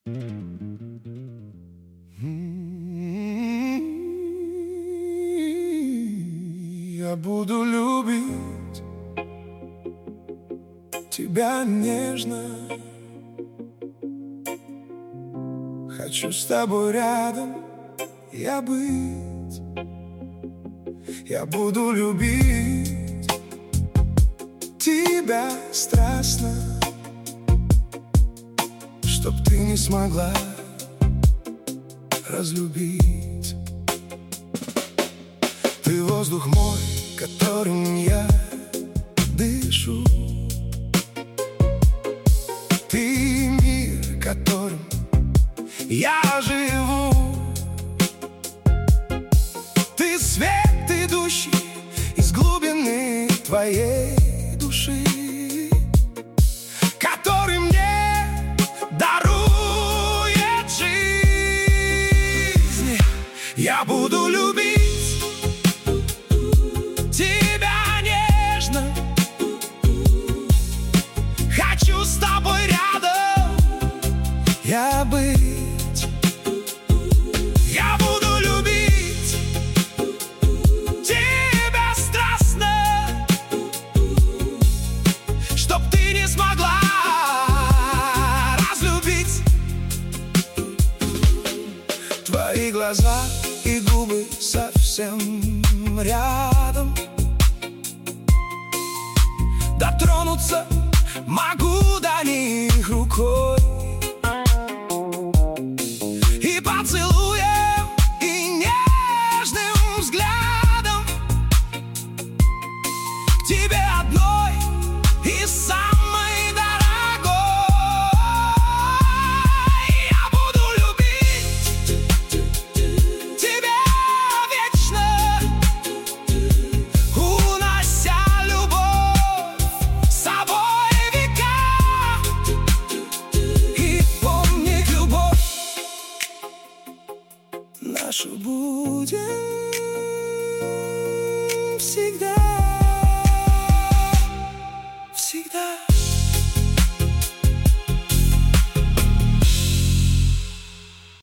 Я буду любить тебя нежно. Хочу с тобой рядом я быть. Я буду любить тебя страстно, чтоб ты не смогла разлюбить. Ты воздух мой, которым я дышу. Ты мир, которым я живу. Ты свет, идущий из глубины твоей души, который мне дарует жизнь. Я буду любить тебя нежно. Хочу с тобой рядом я быть. Я буду любить тебя страстно, чтоб ты не смогла разлюбить. Твои глаза и губы совсем рядом. Дотронуться могу до них рукой. И поцелуем, и нежным взглядом к тебе одной и самой дорогой. Я буду любить тебя вечно, унося любовь с собой в века. И помни, любовь нашу будем всегда.